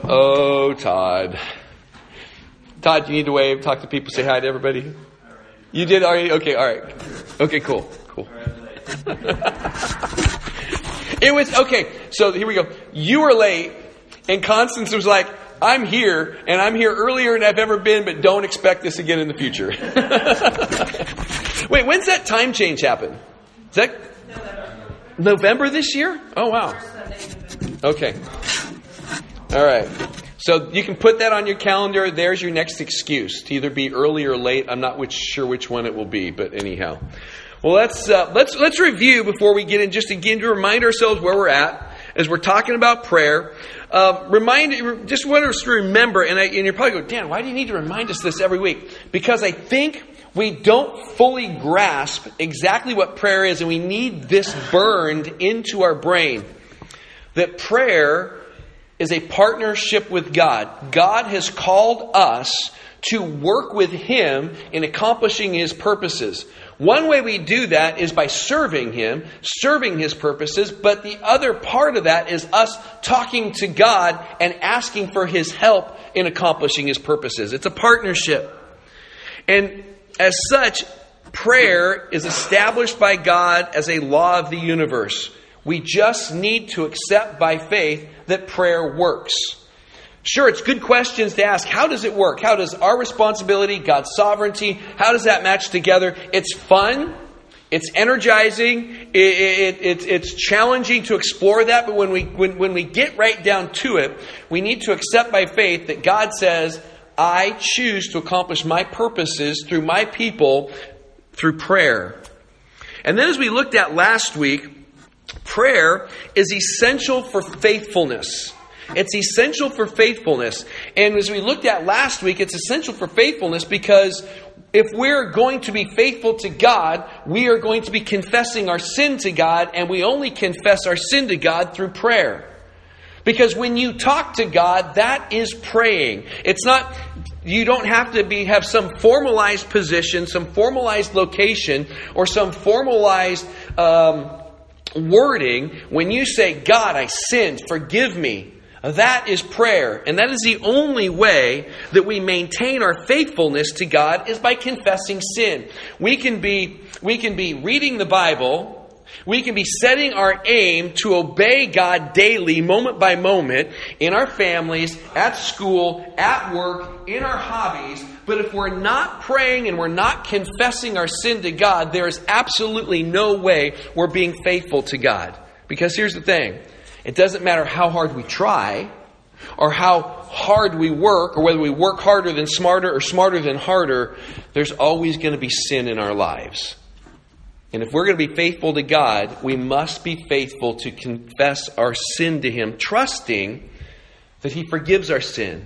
Oh, Todd. Todd, you need to wave, talk to people, say hi to everybody. You did already? Okay, all right. Okay, cool. It was, okay, so here we go. You were late, and Constance was like, I'm here, and I'm here earlier than I've ever been, but don't expect this again in the future. Wait, when's that time change happen? Is that November this year? Oh, wow. Okay. All right. So you can put that on your calendar. There's your next excuse to either be early or late. I'm not sure which one it will be, but anyhow. Well, let's review before we get in, just again to remind ourselves where we're at as we're talking about prayer. Just want us to remember, and you're probably going, Dan, why do you need to remind us this every week? Because I think we don't fully grasp exactly what prayer is, and we need this burned into our brain. That prayer is a partnership with God. God has called us to work with Him in accomplishing His purposes. One way we do that is by serving Him, serving His purposes, but the other part of that is us talking to God and asking for His help in accomplishing His purposes. It's a partnership. And as such, prayer is established by God as a law of the universe. We just need to accept by faith that prayer works. Sure, it's good questions to ask. How does it work? How does our responsibility, God's sovereignty, how does that match together? It's fun. It's energizing. It's challenging to explore that. But when we get right down to it, we need to accept by faith that God says, I choose to accomplish my purposes through my people through prayer. And then as we looked at last week, prayer is essential for faithfulness. It's essential for faithfulness. And as we looked at last week, it's essential for faithfulness because if we're going to be faithful to God, we are going to be confessing our sin to God, and we only confess our sin to God through prayer. Because when you talk to God, that is praying. It's not, you don't have to have some formalized position, some formalized location, or some formalized wording. When you say, God, I sinned, forgive me. That is prayer. And that is the only way that we maintain our faithfulness to God is by confessing sin. We can be reading the Bible. We can be setting our aim to obey God daily, moment by moment, in our families, at school, at work, in our hobbies. But if we're not praying and we're not confessing our sin to God, there is absolutely no way we're being faithful to God. Because here's the thing. It doesn't matter how hard we try, or how hard we work, or whether we work harder than smarter or smarter than harder, there's always going to be sin in our lives. And if we're going to be faithful to God, we must be faithful to confess our sin to Him, trusting that He forgives our sin.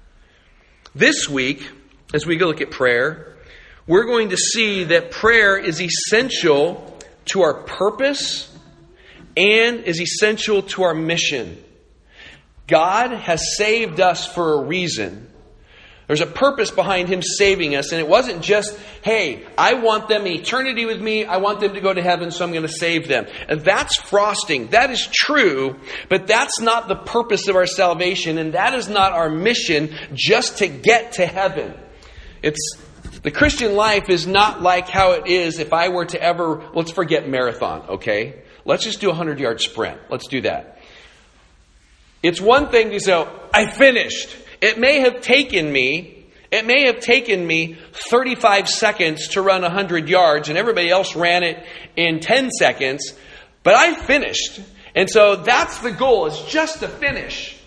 This week, as we go look at prayer, we're going to see that prayer is essential to our purpose and is essential to our mission. God has saved us for a reason. There's a purpose behind Him saving us. And it wasn't just, hey, I want them in eternity with me. I want them to go to heaven, so I'm going to save them. And that's frosting. That is true, but that's not the purpose of our salvation. And that is not our mission just to get to heaven. The Christian life is not like how it is if I were to ever, let's forget marathon, okay? Let's just do a 100-yard sprint. Let's do that. It's one thing to say, I finished. It may have taken me 35 seconds to run 100 yards, and everybody else ran it in 10 seconds, but I finished. And so that's the goal, is just to finish.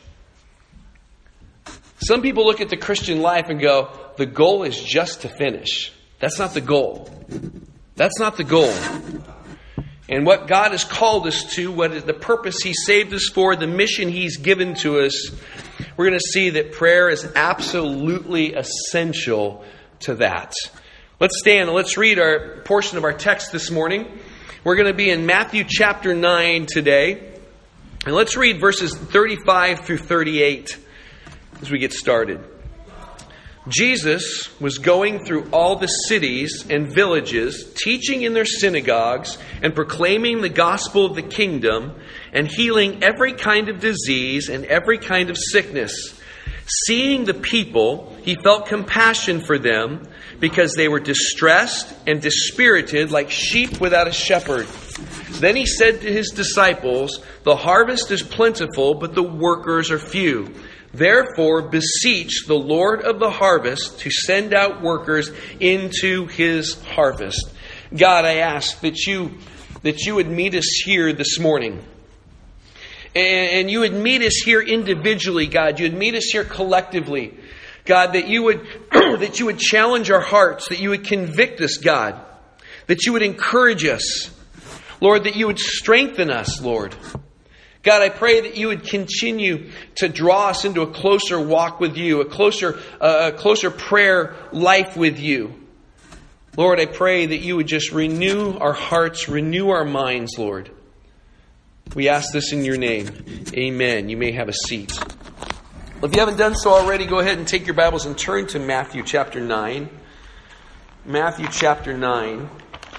Some people look at the Christian life and go, the goal is just to finish. That's not the goal. That's not the goal. And what God has called us to, what is the purpose He saved us for, the mission He's given to us, we're going to see that prayer is absolutely essential to that. Let's stand and let's read our portion of our text this morning. We're going to be in Matthew chapter 9 today. And let's read verses 35 through 38 as we get started. Jesus was going through all the cities and villages, teaching in their synagogues and proclaiming the gospel of the kingdom and healing every kind of disease and every kind of sickness. Seeing the people, he felt compassion for them because they were distressed and dispirited like sheep without a shepherd. Then he said to his disciples, "The harvest is plentiful, but the workers are few. Therefore, beseech the Lord of the harvest to send out workers into his harvest." God, I ask that you would meet us here this morning. And you would meet us here individually, God. You would meet us here collectively. God, that you would challenge our hearts, that you would convict us, God. That you would encourage us. Lord, that you would strengthen us, Lord. God, I pray that you would continue to draw us into a closer walk with you, a closer prayer life with you. Lord, I pray that you would just renew our hearts, renew our minds, Lord. We ask this in your name. Amen. You may have a seat. Well, if you haven't done so already, go ahead and take your Bibles and turn to Matthew chapter 9. Matthew chapter 9.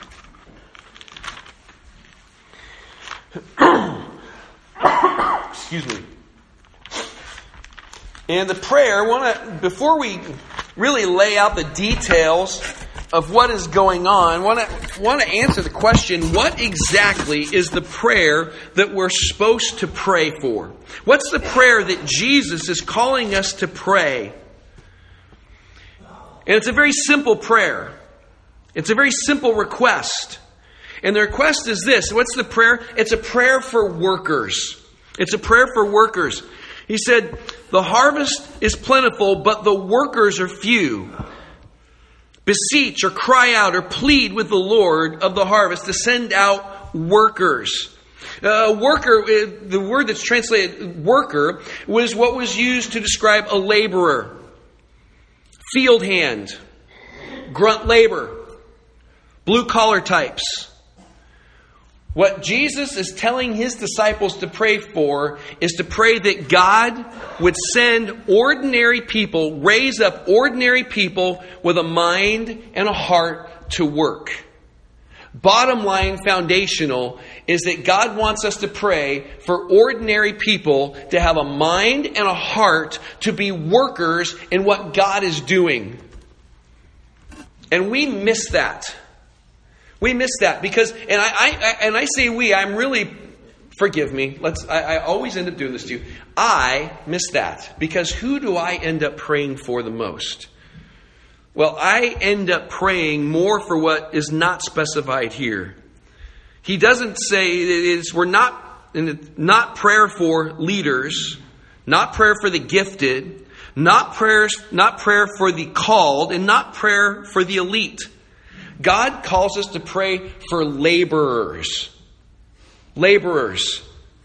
Excuse me. And the prayer, before we really lay out the details of what is going on, want to answer the question, what exactly is the prayer that we're supposed to pray for? What's the prayer that Jesus is calling us to pray? And it's a very simple prayer. It's a very simple request. And the request is this. What's the prayer? It's a prayer for workers. It's a prayer for workers. He said, "The harvest is plentiful, but the workers are few. Beseech or cry out or plead with the Lord of the harvest to send out workers." Worker, the word that's translated worker, was what was used to describe a laborer, field hand, grunt labor, blue collar types. What Jesus is telling his disciples to pray for is to pray that God would send ordinary people, raise up ordinary people with a mind and a heart to work. Bottom line, foundational, is that God wants us to pray for ordinary people to have a mind and a heart to be workers in what God is doing. And we miss that. We miss that because, and I say we, I'm really, forgive me, I always end up doing this to you. I miss that because who do I end up praying for the most? Well, I end up praying more for what is not specified here. He doesn't say, we're not prayer for leaders, not prayer for the gifted, not prayer for the called, and not prayer for the elite. God calls us to pray for laborers. Laborers.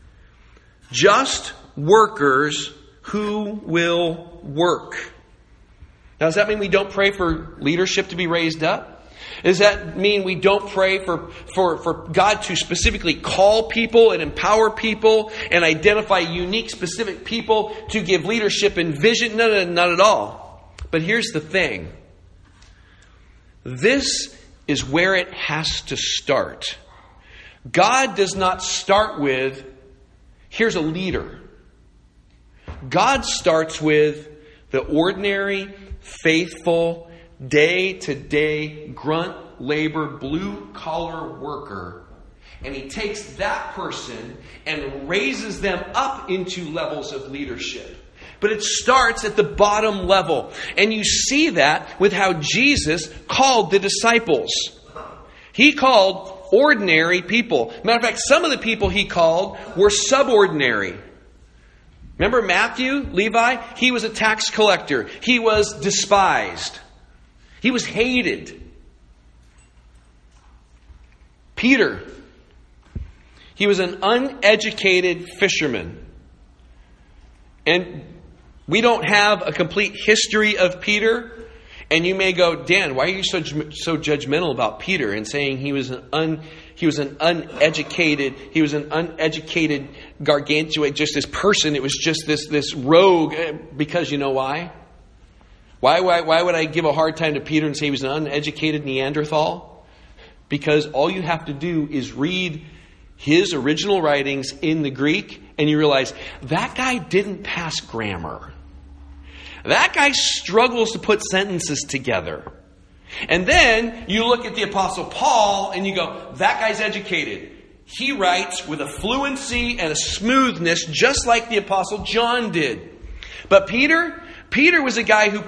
Just workers who will work. Now, does that mean we don't pray for leadership to be raised up? Does that mean we don't pray for God to specifically call people and empower people and identify unique, specific people to give leadership and vision? No, not at all. But here's the thing. This is where it has to start. God does not start with, here's a leader. God starts with the ordinary, faithful, day-to-day, grunt labor, blue-collar worker. And he takes that person and raises them up into levels of leadership. But it starts at the bottom level. And you see that with how Jesus called the disciples. He called ordinary people. Matter of fact, some of the people he called were subordinary. Remember Matthew, Levi? He was a tax collector. He was despised. He was hated. Peter, he was an uneducated fisherman. And we don't have a complete history of Peter. And you may go, Dan, why are you so judgmental about Peter and saying he was an uneducated gargantuan, just this person. It was just this rogue. Because you know why? Why would I give a hard time to Peter and say he was an uneducated Neanderthal? Because all you have to do is read his original writings in the Greek, and you realize that guy didn't pass grammar. That guy struggles to put sentences together. And then you look at the Apostle Paul and you go, that guy's educated. He writes with a fluency and a smoothness just like the Apostle John did. But Peter was a guy who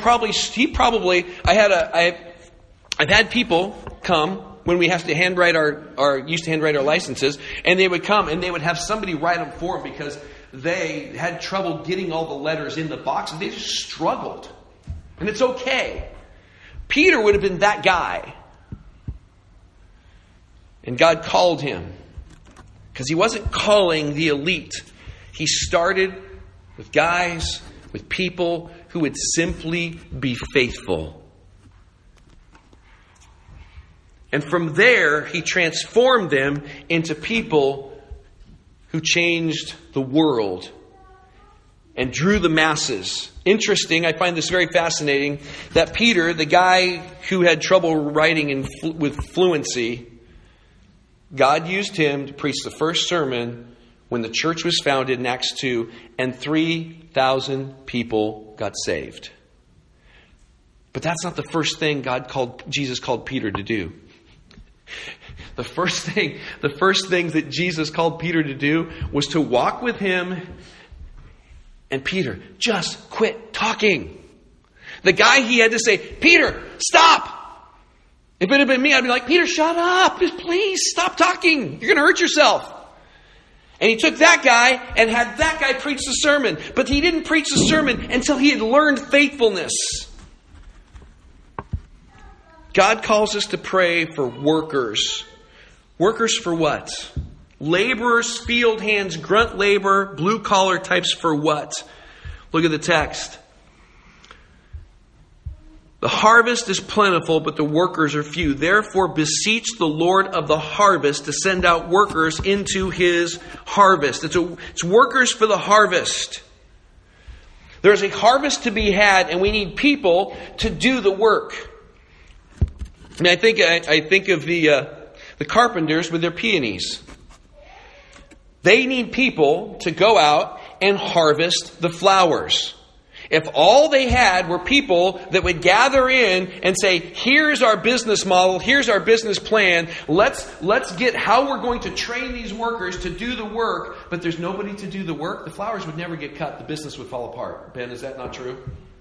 I've had people come when we have to used to handwrite our licenses, and they would come and they would have somebody write them for them because they had trouble getting all the letters in the box. They just struggled. And it's okay. Peter would have been that guy. And God called him. Because he wasn't calling the elite. He started with guys, with people who would simply be faithful. And from there, he transformed them into people who changed the world and drew the masses. Interesting, I find this very fascinating, that Peter, the guy who had trouble writing with fluency, God used him to preach the first sermon when the church was founded in Acts 2, and 3,000 people got saved. But that's not the first thing Jesus called Peter to do. The first thing that Jesus called Peter to do was to walk with him. And Peter, just quit talking. The guy, he had to say, Peter, stop. If it had been me, I'd be like, Peter, shut up. Please stop talking. You're going to hurt yourself. And he took that guy and had that guy preach the sermon. But he didn't preach the sermon until he had learned faithfulness. God calls us to pray for workers. Workers for what? Laborers, field hands, grunt labor, blue collar types for what? Look at the text. The harvest is plentiful, but the workers are few. Therefore, beseech the Lord of the harvest to send out workers into his harvest. It's workers for the harvest. There's a harvest to be had, and we need people to do the work. I mean, I think of the carpenters with their peonies. They need people to go out and harvest the flowers. If all they had were people that would gather in and say, here's our business model, here's our business plan, let's get how we're going to train these workers to do the work, but there's nobody to do the work, the flowers would never get cut, the business would fall apart. Ben, is that not true?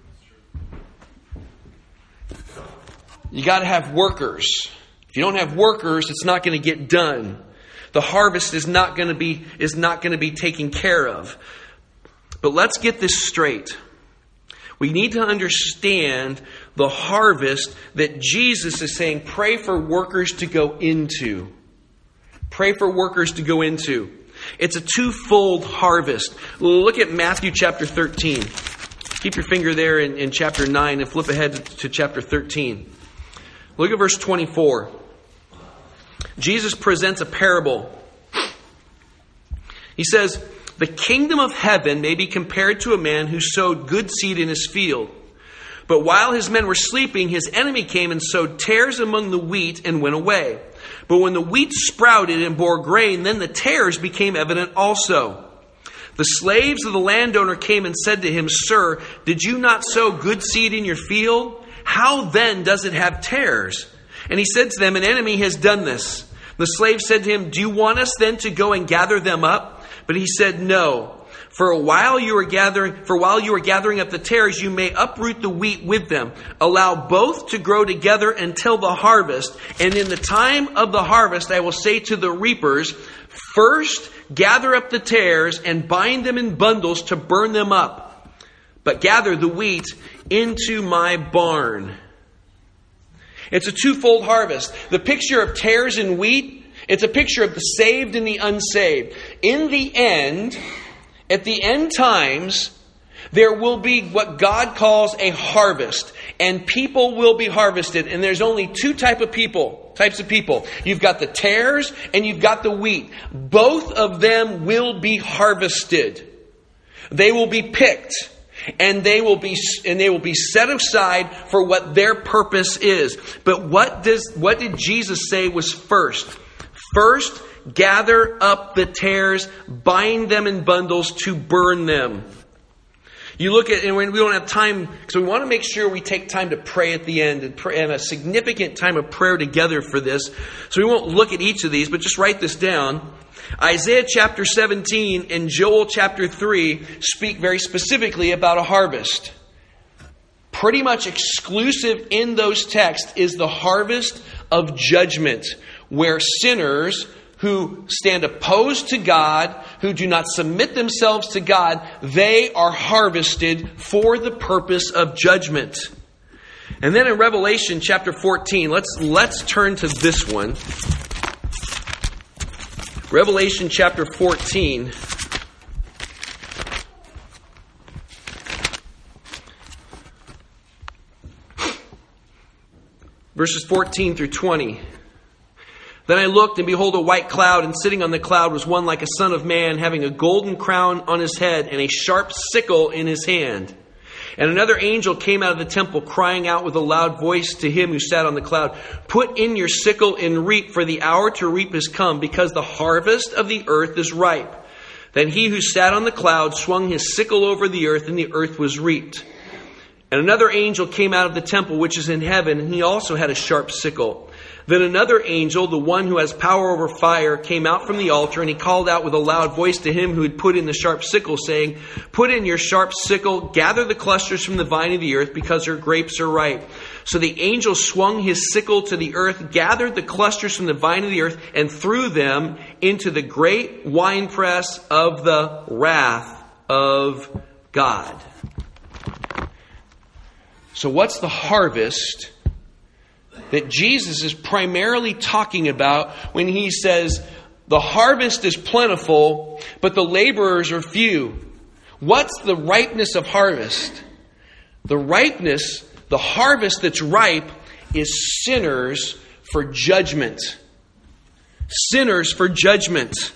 You got to have workers. If you don't have workers, it's not going to get done. The harvest is not going to be taken care of. But let's get this straight. We need to understand the harvest that Jesus is saying, pray for workers to go into. Pray for workers to go into. It's a twofold harvest. Look at Matthew chapter 13. Keep your finger there in chapter 9 and flip ahead to chapter 13. Look at verse 24. Jesus presents a parable. He says, the kingdom of heaven may be compared to a man who sowed good seed in his field. But while his men were sleeping, his enemy came and sowed tares among the wheat and went away. But when the wheat sprouted and bore grain, then the tares became evident also. The slaves of the landowner came and said to him, Sir, did you not sow good seed in your field? How then does it have tares? And he said to them, an enemy has done this. The slave said to him, do you want us then to go and gather them up? But he said, no. For while you are gathering up the tares, you may uproot the wheat with them. Allow both to grow together until the harvest. And in the time of the harvest, I will say to the reapers, first gather up the tares and bind them in bundles to burn them up. But gather the wheat into my barn. It's a twofold harvest. The picture of tares and wheat, it's a picture of the saved and the unsaved. In the end, at the end times, there will be what God calls a harvest. And people will be harvested. And there's only two types of people. You've got the tares and you've got the wheat. Both of them will be harvested. They will be picked. And they will be set aside for what their purpose is. But what did Jesus say was first? First, gather up the tares, bind them in bundles to burn them. You look at, and we don't have time, so we want to make sure we take time to pray at the end and a significant time of prayer together for this. So we won't look at each of these, but just write this down. Isaiah chapter 17 and Joel chapter 3 speak very specifically about a harvest. Pretty much exclusive in those texts is the harvest of judgment, where sinners who stand opposed to God, who do not submit themselves to God, they are harvested for the purpose of judgment. And then in Revelation chapter 14, let's turn to this one. Revelation chapter 14. Verses 14 through 20. Then I looked, and behold, a white cloud, and sitting on the cloud was one like a son of man, having a golden crown on his head and a sharp sickle in his hand. And another angel came out of the temple, crying out with a loud voice to him who sat on the cloud, "Put in your sickle and reap, for the hour to reap is come, because the harvest of the earth is ripe." Then he who sat on the cloud swung his sickle over the earth, and the earth was reaped. And another angel came out of the temple which is in heaven, and he also had a sharp sickle. Then another angel, the one who has power over fire, came out from the altar, and he called out with a loud voice to him who had put in the sharp sickle, saying, "Put in your sharp sickle, gather the clusters from the vine of the earth, because her grapes are ripe." So the angel swung his sickle to the earth, gathered the clusters from the vine of the earth, and threw them into the great winepress of the wrath of God. So what's the harvest that Jesus is primarily talking about when he says, the harvest is plentiful, but the laborers are few? What's the ripeness of harvest? The harvest that's ripe is sinners for judgment. Sinners for judgment.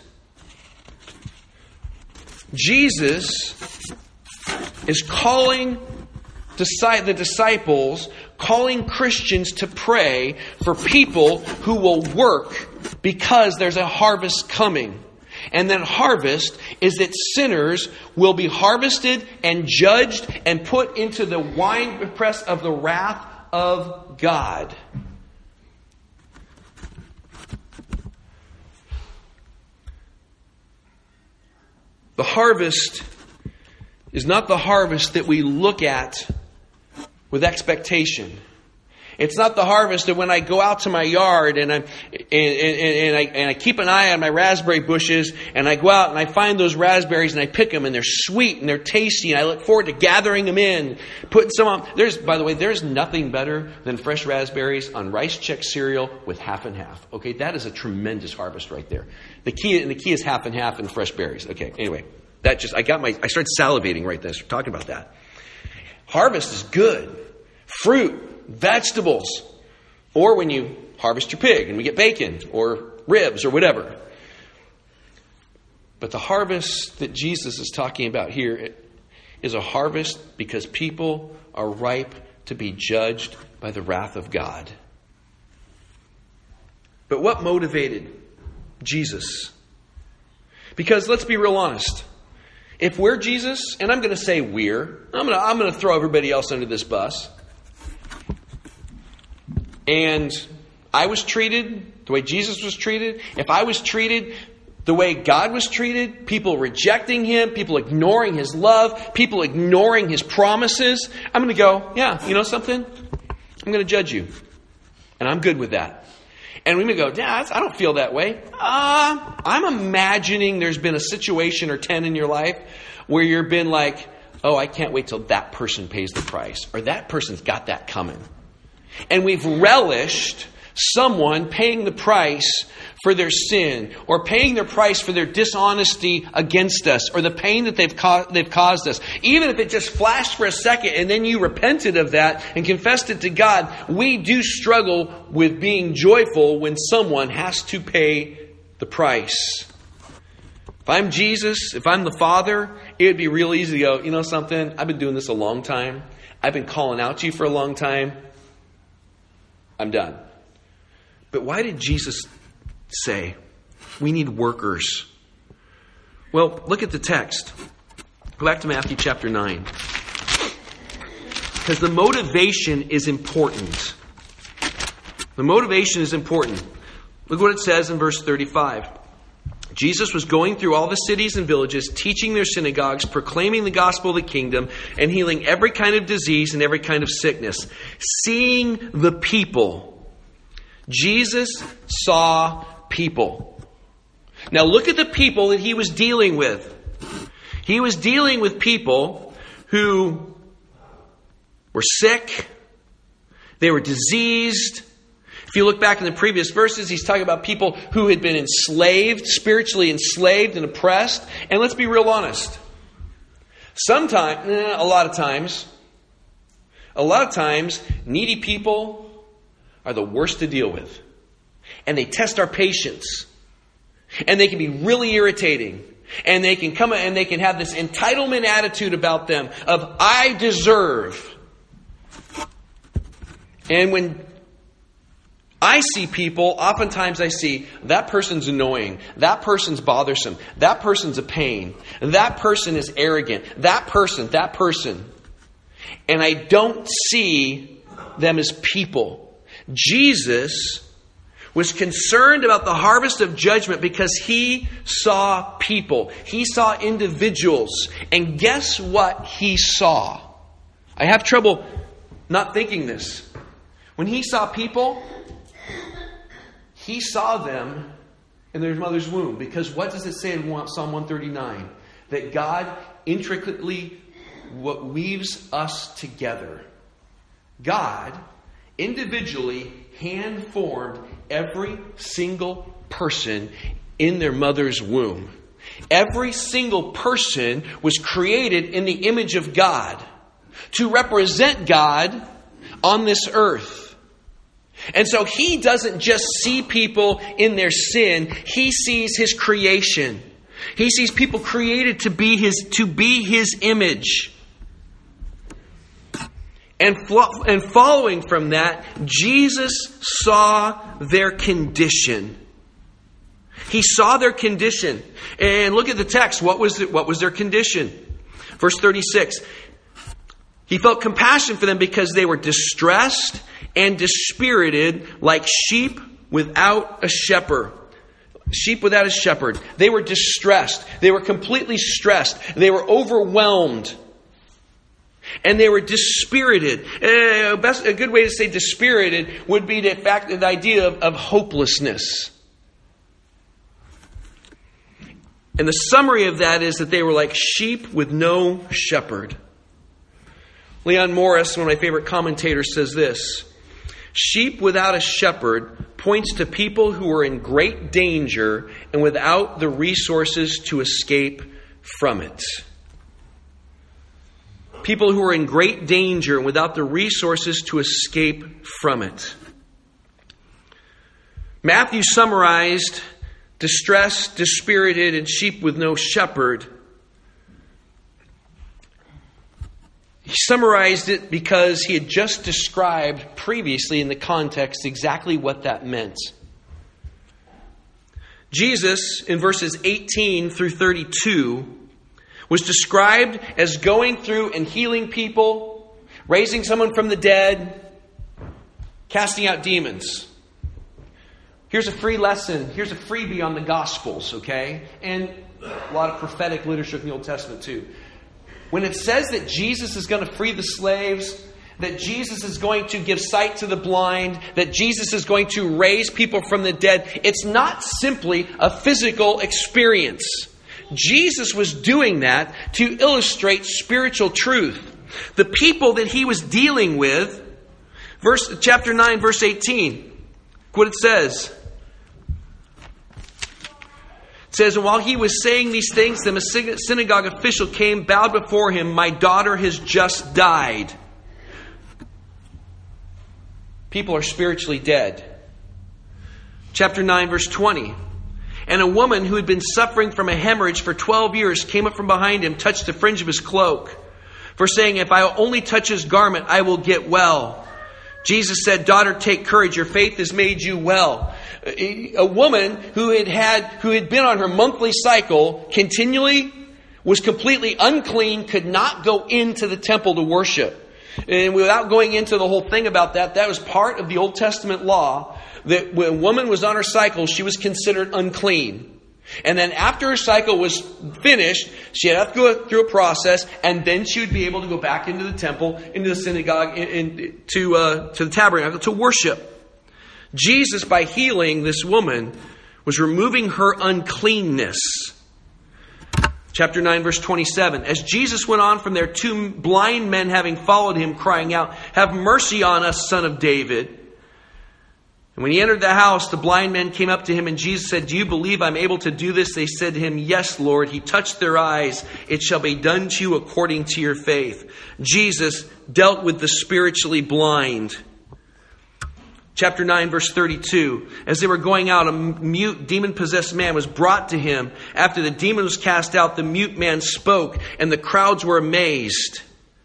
Jesus is calling the disciples, calling Christians to pray for people who will work because there's a harvest coming. And that harvest is that sinners will be harvested and judged and put into the winepress of the wrath of God. The harvest is not the harvest that we look at with expectation. It's not the harvest that when I go out to my yard and I keep an eye on my raspberry bushes, and I go out and I find those raspberries and I pick them and they're sweet and they're tasty and I look forward to gathering them in, putting some on. By the way, there's nothing better than fresh raspberries on Rice Chex cereal with half and half. Okay, that is a tremendous harvest right there. The key is half and half and fresh berries. Okay, anyway, I started salivating right there talking about that. Harvest is good. Fruit, vegetables, or when you harvest your pig and we get bacon or ribs or whatever. But the harvest that Jesus is talking about here is a harvest because people are ripe to be judged by the wrath of God. But what motivated Jesus? Because let's be real honest. If we're Jesus, and I'm going to say I'm going to throw everybody else under this bus. And I was treated the way Jesus was treated. If I was treated the way God was treated, people rejecting Him, people ignoring His love, people ignoring His promises, I'm going to go, yeah, you know something? I'm going to judge you. And I'm good with that. And we may go, yeah, I don't feel that way. I'm imagining there's been a situation or 10 in your life where you've been like, oh, I can't wait till that person pays the price. Or that person's got that coming. And we've relished someone paying the price for their sin, or paying their price for their dishonesty against us, or the pain that they've caused us. Even if it just flashed for a second and then you repented of that and confessed it to God, we do struggle with being joyful when someone has to pay the price. If I'm Jesus, if I'm the Father, it would be real easy to go, you know something? I've been doing this a long time. I've been calling out to you for a long time. I'm done. But why did Jesus say we need workers? Well, look at the text. Go back to Matthew chapter 9. Because the motivation is important. The motivation is important. Look what it says in verse 35. Jesus was going through all the cities and villages, teaching their synagogues, proclaiming the gospel of the kingdom, and healing every kind of disease and every kind of sickness. Seeing the people. Jesus saw people. Now look at the people that he was dealing with. He was dealing with people who were sick. They were diseased. If you look back in the previous verses, he's talking about people who had been enslaved, spiritually enslaved and oppressed. And let's be real honest. A lot of times, needy people are the worst to deal with. And they test our patience. And they can be really irritating. And they can come and they can have this entitlement attitude about them of, I deserve. And when I see people, oftentimes I see, that person's annoying, that person's bothersome, that person's a pain, that person is arrogant, that person. And I don't see them as people. Jesus was concerned about the harvest of judgment because he saw people. He saw individuals. And guess what he saw? I have trouble not thinking this. When he saw people, he saw them in their mother's womb. Because what does it say in Psalm 139? That God intricately weaves us together. God individually hand-formed every single person in their mother's womb. Every single person was created in the image of God to represent God on this earth. And so he doesn't just see people in their sin. He sees his creation. He sees people created to be his image. And following from that, Jesus saw their condition. He saw their condition. And look at the text. What was their condition? Verse 36. He felt compassion for them because they were distressed and dispirited like sheep without a shepherd. Sheep without a shepherd. They were distressed. They were completely stressed. They were overwhelmed. And they were dispirited. A good way to say dispirited would be the idea of hopelessness. And the summary of that is that they were like sheep with no shepherd. Leon Morris, one of my favorite commentators, says this: sheep without a shepherd points to people who are in great danger and without the resources to escape from it. People who are in great danger and without the resources to escape from it. Matthew summarized distressed, dispirited, and sheep with no shepherd. He summarized it because he had just described previously in the context exactly what that meant. Jesus, in verses 18 through 32, was described as going through and healing people, raising someone from the dead, casting out demons. Here's a free lesson. Here's a freebie on the Gospels, okay? And a lot of prophetic literature in the Old Testament too. When it says that Jesus is going to free the slaves, that Jesus is going to give sight to the blind, that Jesus is going to raise people from the dead, it's not simply a physical experience. Jesus was doing that to illustrate spiritual truth. The people that he was dealing with, chapter 9, verse 18, what it says. It says, and while he was saying these things, the synagogue official came, bowed before him. My daughter has just died. People are spiritually dead. Chapter 9, verse 20. And a woman who had been suffering from a hemorrhage for 12 years came up from behind him, touched the fringe of his cloak. For saying, if I only touch his garment, I will get well. Jesus said, daughter, take courage. Your faith has made you well. A woman who had been on her monthly cycle continually, was completely unclean, could not go into the temple to worship. And without going into the whole thing about that, that was part of the Old Testament law, that when a woman was on her cycle, she was considered unclean. And then after her cycle was finished, she had to go through a process, and then she would be able to go back into the temple, into the synagogue, to the tabernacle to worship. Jesus, by healing this woman, was removing her uncleanness. Chapter 9, verse 27. As Jesus went on from there, 2 blind men having followed him, crying out, "Have mercy on us, Son of David." And when he entered the house, the blind men came up to him, and Jesus said, "Do you believe I'm able to do this?" They said to him, "Yes, Lord." He touched their eyes. "It shall be done to you according to your faith." Jesus dealt with the spiritually blind. Chapter 9, verse 32. As they were going out, a mute, demon-possessed man was brought to him. After the demon was cast out, the mute man spoke, and the crowds were amazed.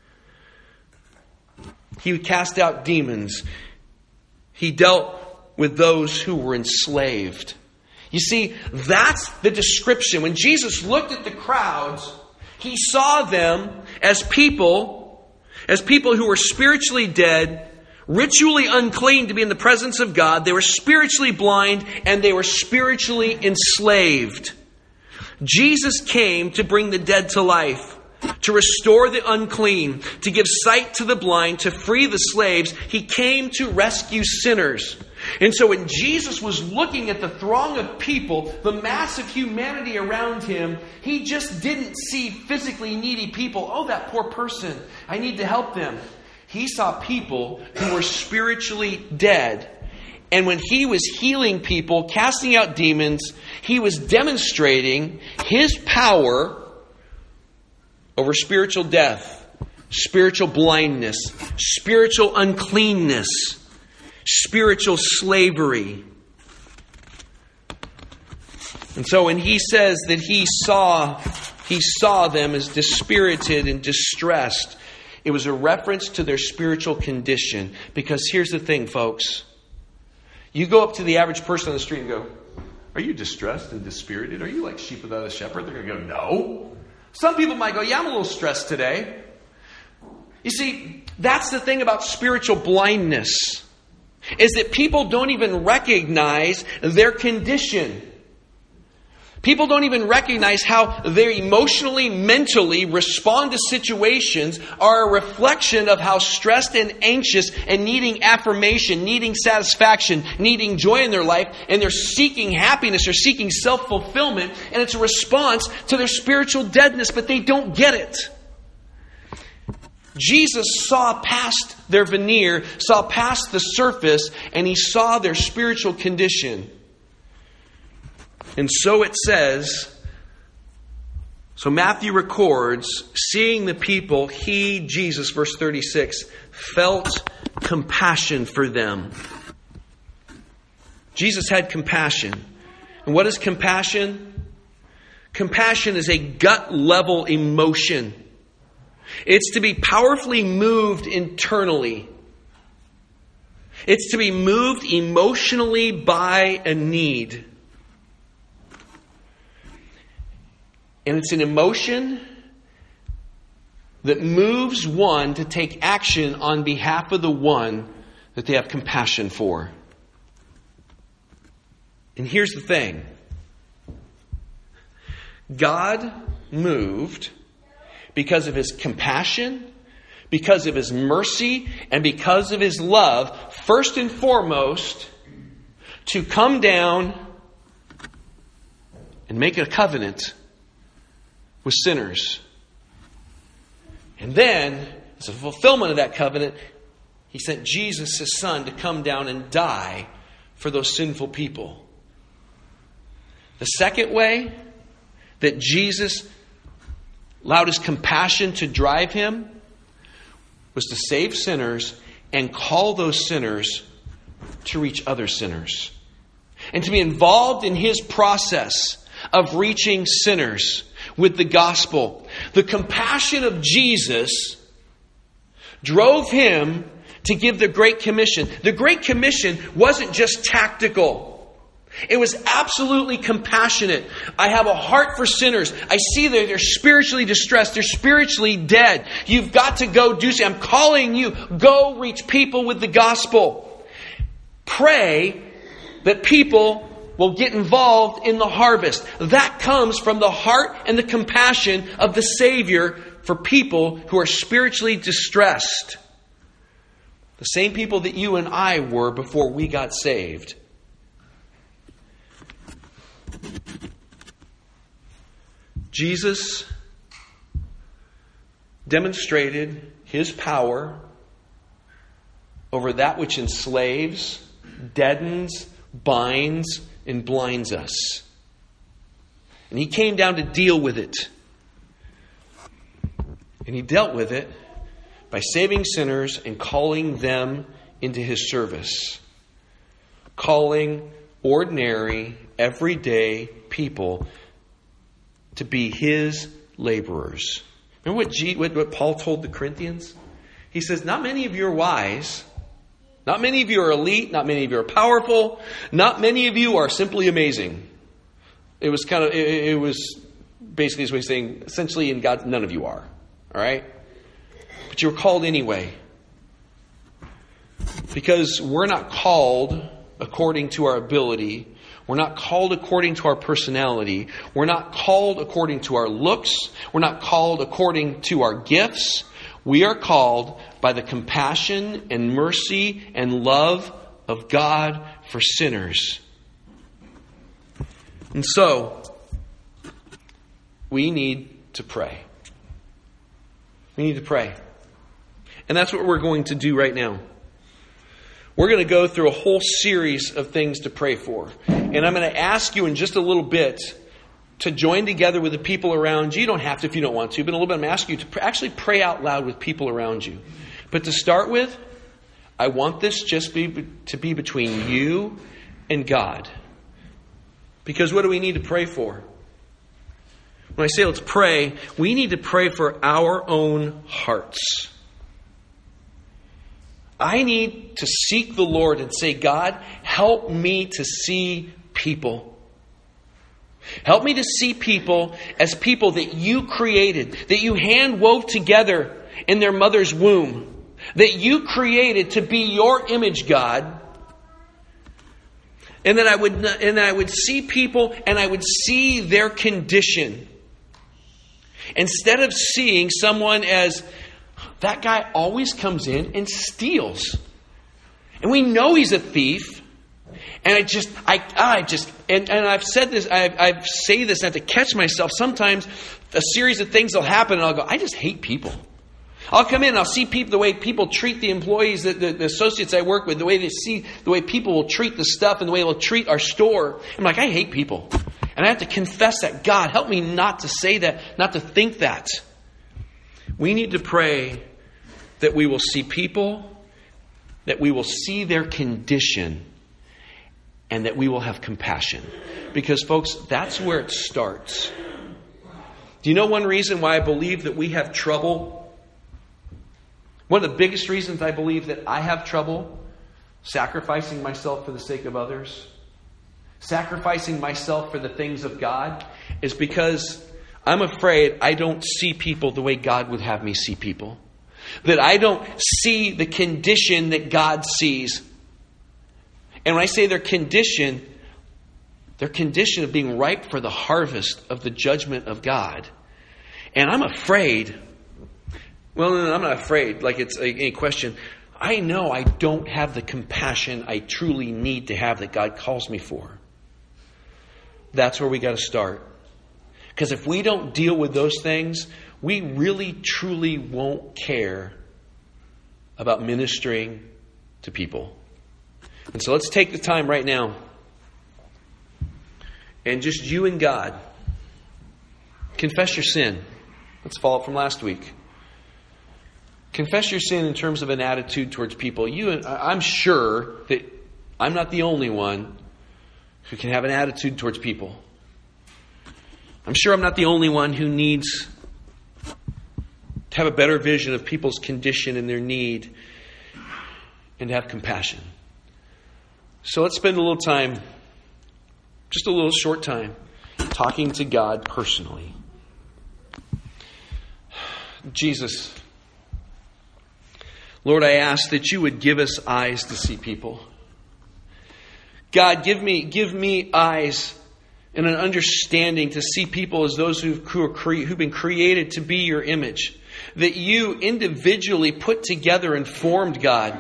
He cast out demons. He dealt with those who were enslaved. You see, that's the description. When Jesus looked at the crowds, he saw them as people who were spiritually dead, ritually unclean to be in the presence of God. They were spiritually blind, and they were spiritually enslaved. Jesus came to bring the dead to life, to restore the unclean, to give sight to the blind, to free the slaves. He came to rescue sinners. And so when Jesus was looking at the throng of people, the mass of humanity around him, he just didn't see physically needy people. "Oh, that poor person, I need to help them." He saw people who were spiritually dead. And when he was healing people, casting out demons, he was demonstrating his power over spiritual death, spiritual blindness, spiritual uncleanness, spiritual slavery. And so when he says that he saw them as dispirited and distressed, it was a reference to their spiritual condition. Because here's the thing, folks. You go up to the average person on the street and go, "Are you distressed and dispirited? Are you like sheep without a shepherd?" They're going to go, "No." Some people might go, "Yeah, I'm a little stressed today." You see, that's the thing about spiritual blindness, is that people don't even recognize their condition. People don't even recognize how they emotionally, mentally respond to situations are a reflection of how stressed and anxious and needing affirmation, needing satisfaction, needing joy in their life, and they're seeking happiness, they're seeking self-fulfillment, and it's a response to their spiritual deadness, but they don't get it. Jesus saw past their veneer, saw past the surface, and he saw their spiritual condition. And so it says, so Matthew records, seeing the people, he, Jesus, verse 36, felt compassion for them. Jesus had compassion. And what is compassion? Compassion is a gut-level emotion. It's to be powerfully moved internally. It's to be moved emotionally by a need. And it's an emotion that moves one to take action on behalf of the one that they have compassion for. And here's the thing. God moved because of his compassion, because of his mercy, and because of his love, first and foremost, to come down and make a covenant with sinners. And then, as a fulfillment of that covenant, he sent Jesus, his son, to come down and die for those sinful people. The second way that Jesus allowed his compassion to drive him was to save sinners and call those sinners to reach other sinners. And to be involved in his process of reaching sinners with the gospel. The compassion of Jesus drove him to give the Great Commission. The Great Commission wasn't just tactical. It was absolutely compassionate. I have a heart for sinners. I see that they're spiritually distressed. They're spiritually dead. You've got to go do something. I'm calling you. Go reach people with the gospel. Pray that people will get involved in the harvest. That comes from the heart and the compassion of the Savior for people who are spiritually distressed. The same people that you and I were before we got saved. Jesus demonstrated His power over that which enslaves, deadens, binds, and blinds us. And He came down to deal with it. And He dealt with it by saving sinners and calling them into His service. Calling ordinary, everyday people to be His laborers. Remember what Paul told the Corinthians? He says, not many of you are wise. Not many of you are elite. Not many of you are powerful. Not many of you are simply amazing. It was basically what he's saying, essentially in God, none of you are. All right? But you're called anyway. Because we're not called according to our ability. We're not called according to our personality. We're not called according to our looks. We're not called according to our gifts. We are called by the compassion and mercy and love of God for sinners. And so, we need to pray. We need to pray. And that's what we're going to do right now. We're going to go through a whole series of things to pray for. And I'm going to ask you in just a little bit to join together with the people around you. You don't have to if you don't want to, but in a little bit I'm going to ask you to actually pray out loud with people around you. But to start with, I want this just to be between you and God. Because what do we need to pray for? When I say let's pray, we need to pray for our own hearts. I need to seek the Lord and say, God, help me to see people. Help me to see people as people that you created, that you hand wove together in their mother's womb, that you created to be your image, God. And that I would see people and I would see their condition. Instead of seeing someone as, that guy always comes in and steals. And we know he's a thief. And I've said this, I say this, I have to catch myself. Sometimes a series of things will happen and I'll go, I just hate people. I'll come in and I'll see people, the way people treat the employees, the associates I work with, the way people will treat the stuff and the way they'll treat our store. I'm like, I hate people. And I have to confess that. God, help me not to say that, not to think that. We need to pray that we will see people, that we will see their condition, and that we will have compassion. Because, folks, that's where it starts. Do you know one reason why I believe that we have trouble? One of the biggest reasons I believe that I have trouble sacrificing myself for the sake of others, sacrificing myself for the things of God, is because I'm afraid I don't see people the way God would have me see people. That I don't see the condition that God sees. And when I say their condition of being ripe for the harvest of the judgment of God. And I'm afraid, well, no, I'm not afraid, like it's a question. I know I don't have the compassion I truly need to have that God calls me for. That's where we got to start. Because if we don't deal with those things, we really, truly won't care about ministering to people. And so let's take the time right now and just you and God confess your sin. Let's follow up from last week. Confess your sin in terms of an attitude towards people. I'm sure that I'm not the only one who can have an attitude towards people. I'm sure I'm not the only one who needs to have a better vision of people's condition and their need and to have compassion. So let's spend a little time Just a little short time talking to God personally. Jesus, Lord, I ask that you would give us eyes to see people. God, give me eyes and an understanding to see people as those who've been created to be your image. That you individually put together and formed, God.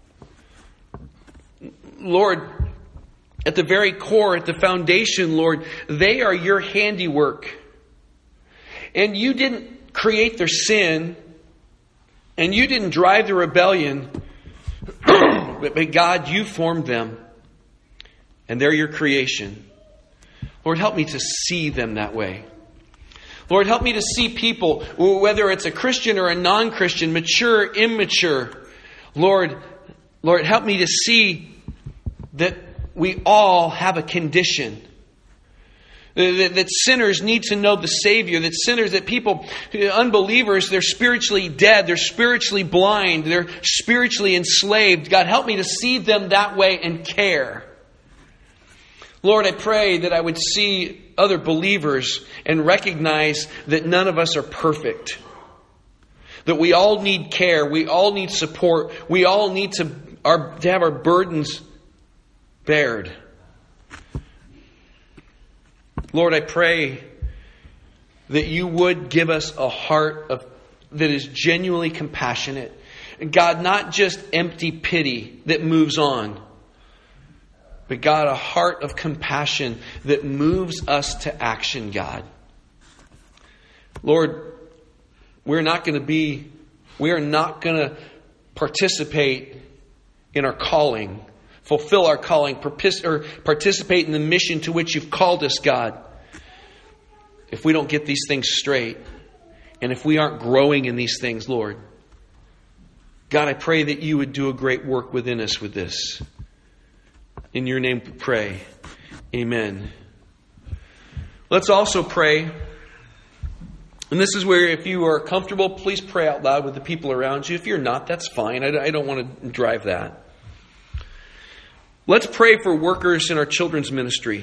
Lord, at the very core, at the foundation, Lord, they are your handiwork. And you didn't create their sin, and you didn't drive the rebellion, but God, you formed them, and they're your creation. Lord, help me to see them that way. Lord, help me to see people, whether it's a Christian or a non-Christian, mature, immature. Lord, help me to see that we all have a condition. That sinners need to know the Savior. That people, unbelievers, they're spiritually dead. They're spiritually blind. They're spiritually enslaved. God, help me to see them that way and care. Lord, I pray that I would see other believers and recognize that none of us are perfect. That we all need care. We all need support. We all need to have our burdens bared. Lord, I pray that you would give us a heart that is genuinely compassionate. And God, not just empty pity that moves on, but God, a heart of compassion that moves us to action, God. Lord, we're not going to participate in our calling, fulfill our calling, participate in the mission to which you've called us, God, if we don't get these things straight and if we aren't growing in these things, Lord. God, I pray that you would do a great work within us with this. In your name we pray. Amen. Let's also pray. And this is where, if you are comfortable, please pray out loud with the people around you. If you're not, that's fine. I don't want to drive that. Let's pray for workers in our children's ministry.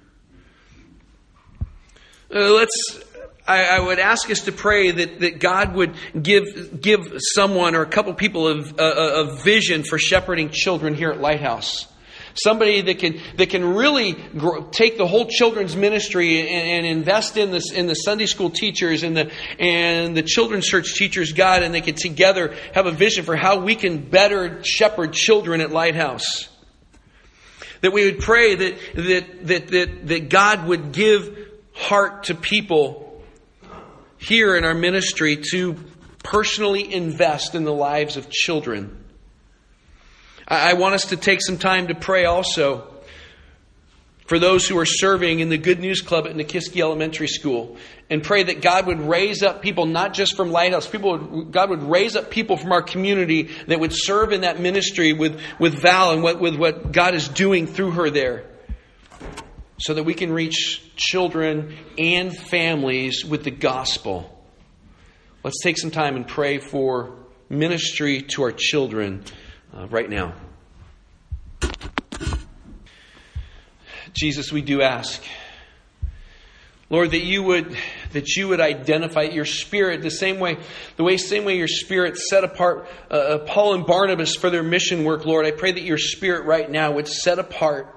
I would ask us to pray that God would give someone or a couple people a vision for shepherding children here at Lighthouse. Somebody that can really take the whole children's ministry and invest in the Sunday school teachers and the children's church teachers, God, and they can together have a vision for how we can better shepherd children at Lighthouse. That we would pray that God would give heart to people here in our ministry to personally invest in the lives of children. I want us to take some time to pray also for those who are serving in the Good News Club at Nikiski Elementary School, and pray that God would raise up people, not just from Lighthouse, God would raise up people from our community that would serve in that ministry with Val and with what God is doing through her there, so that we can reach children and families with the gospel. Let's take some time and pray for ministry to our children right now. Jesus, we do ask, Lord, that you would identify your Spirit the same way your Spirit set apart Paul and Barnabas for their mission work. Lord, I pray that your Spirit right now would set apart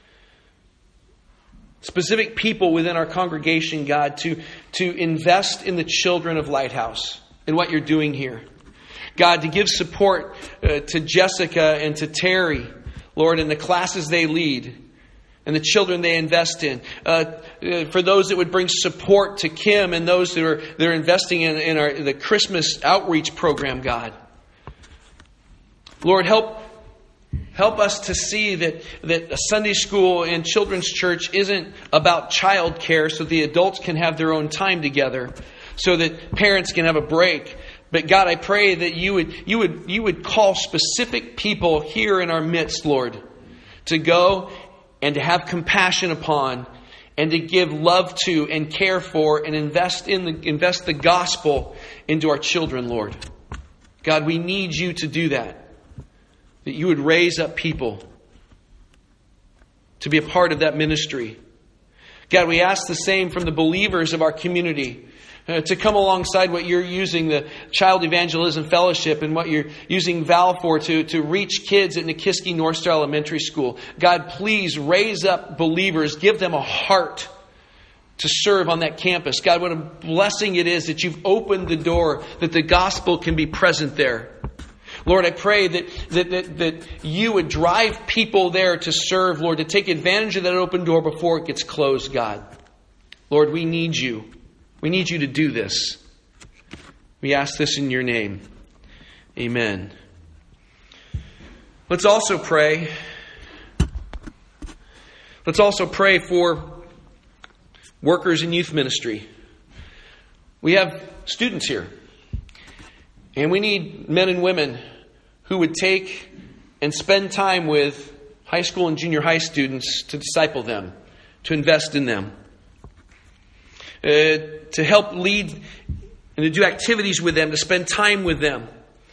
specific people within our congregation, God, to invest in the children of Lighthouse and what you're doing here. God, to give support to Jessica and to Terry, Lord, in the classes they lead and the children they invest in. For those that would bring support to Kim and those that are investing in the Christmas outreach program, God. Lord, help us to see that a Sunday school and children's church isn't about child care so the adults can have their own time together, so that parents can have a break. But God, I pray that you would call specific people here in our midst, Lord, to go and to have compassion upon and to give love to and care for and invest the gospel into our children, Lord. God, we need you to do that. That you would raise up people to be a part of that ministry. God, we ask the same from the believers of our community. To come alongside what you're using the Child Evangelism Fellowship and what you're using Val for to reach kids at Nikiski North Star Elementary School. God, please raise up believers. Give them a heart to serve on that campus. God, what a blessing it is that you've opened the door, that the gospel can be present there. Lord, I pray that you would drive people there to serve, Lord, to take advantage of that open door before it gets closed, God. Lord, we need you. We need you to do this. We ask this in your name. Amen. Let's also pray. Let's also pray for workers in youth ministry. We have students here. And we need men and women who would take and spend time with high school and junior high students to disciple them, to invest in them. To help lead and to do activities with them, to spend time with them.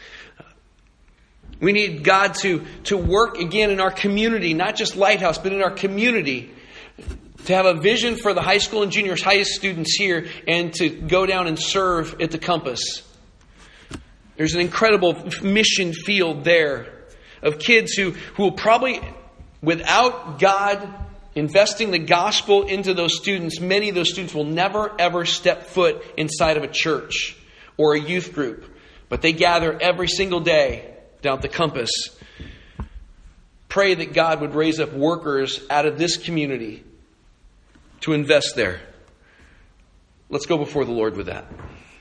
We need God to work again in our community, not just Lighthouse, but in our community. To have a vision for the high school and junior high students here and to go down and serve at the campus. There's an incredible mission field there of kids who will probably, without God investing the gospel into those students, many of those students will never, ever step foot inside of a church or a youth group. But they gather every single day down at the campus. Pray that God would raise up workers out of this community to invest there. Let's go before the Lord with that.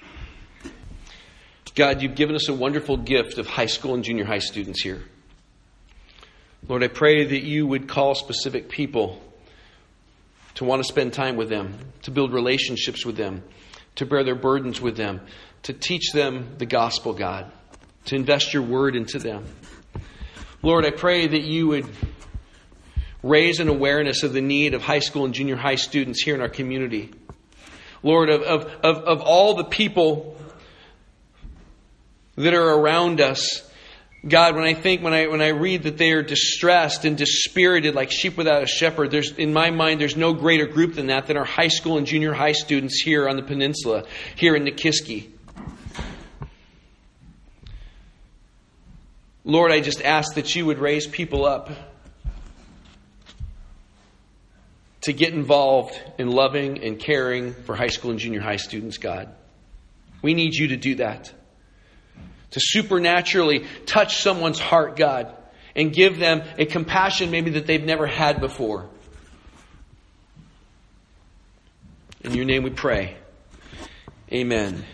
God, you've given us a wonderful gift of high school and junior high students here. Lord, I pray that you would call specific people to want to spend time with them, to build relationships with them, to bear their burdens with them, to teach them the gospel, God, to invest your word into them. Lord, I pray that you would raise an awareness of the need of high school and junior high students here in our community. Lord, of all the people that are around us, God, when I read that they are distressed and dispirited like sheep without a shepherd, in my mind, there's no greater group than that than our high school and junior high students here on the peninsula, here in Nikiski. Lord, I just ask that you would raise people up to get involved in loving and caring for high school and junior high students, God. We need you to do that. To supernaturally touch someone's heart, God, and give them a compassion maybe that they've never had before. In your name we pray. Amen.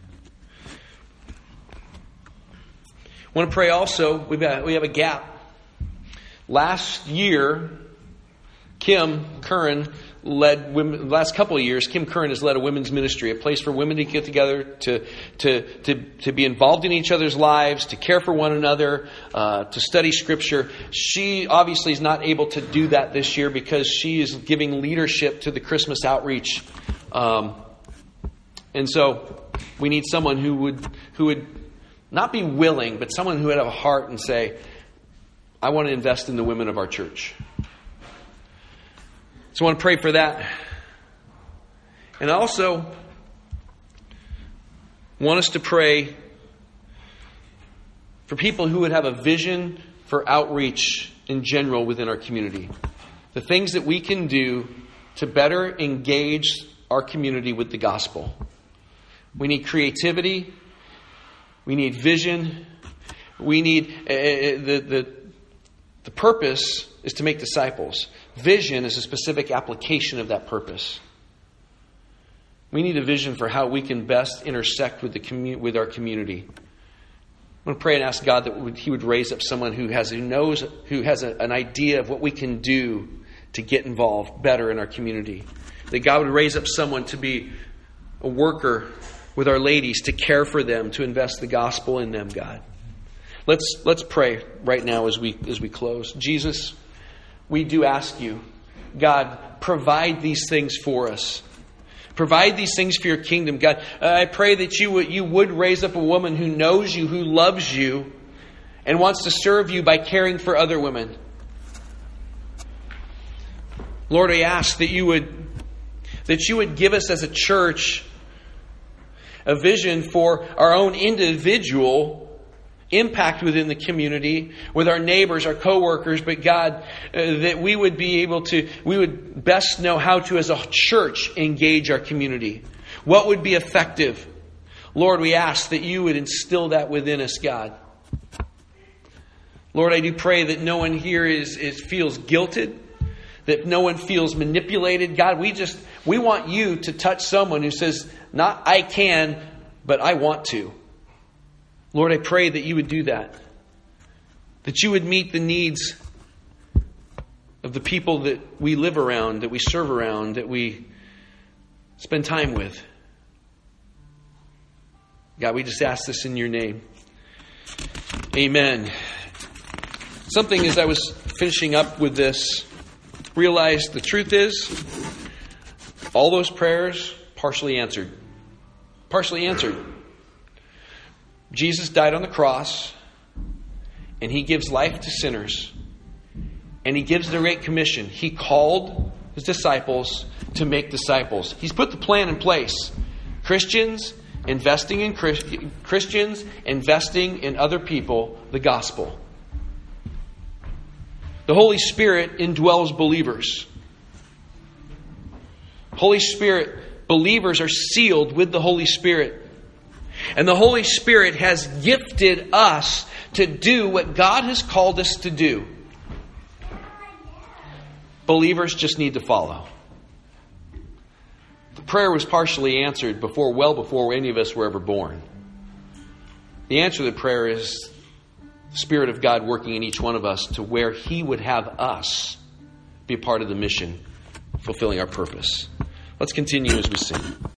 I want to pray also, we have a gap. Last year, Kim Curran led women. The last couple of years, Kim Curran has led a women's ministry, a place for women to get together, to be involved in each other's lives, to care for one another, to study Scripture. She obviously is not able to do that this year because she is giving leadership to the Christmas outreach, and so we need someone who would not be willing, but someone who would have a heart and say, "I want to invest in the women of our church." So I want to pray for that. And I also want us to pray for people who would have a vision for outreach in general within our community. The things that we can do to better engage our community with the gospel. We need creativity. We need vision. We need the purpose is to make disciples. Vision is a specific application of that purpose. We need a vision for how we can best intersect with our community. I'm going to pray and ask God that He would raise up someone who has an idea of what we can do to get involved better in our community. That God would raise up someone to be a worker with our ladies, to care for them, to invest the gospel in them, God. Let's pray right now as we close. Jesus, we do ask you, God, provide these things for us. Provide these things for your kingdom, God. I pray that you would raise up a woman who knows you, who loves you, and wants to serve you by caring for other women. Lord, I ask that you would that you would give us as a church a vision for our own individual impact within the community, with our neighbors, our coworkers, but God, that we would be able to, we would best know how to, as a church, engage our community. What would be effective? Lord, we ask that you would instill that within us, God. Lord, I do pray that no one here feels guilted, that no one feels manipulated. God, we want you to touch someone who says, not I can, but I want to. Lord, I pray that you would do that. That you would meet the needs of the people that we live around, that we serve around, that we spend time with. God, we just ask this in your name. Amen. Something as I was finishing up with this, realized the truth is, all those prayers partially answered. Partially answered. Jesus died on the cross, and he gives life to sinners. And he gives the Great Commission. He called his disciples to make disciples. He's put the plan in place. Christians investing in Christians, investing in other people, the gospel. The Holy Spirit indwells believers. Holy Spirit, believers are sealed with the Holy Spirit. And the Holy Spirit has gifted us to do what God has called us to do. Believers just need to follow. The prayer was partially answered well before any of us were ever born. The answer to the prayer is the Spirit of God working in each one of us to where He would have us be a part of the mission, fulfilling our purpose. Let's continue as we sing.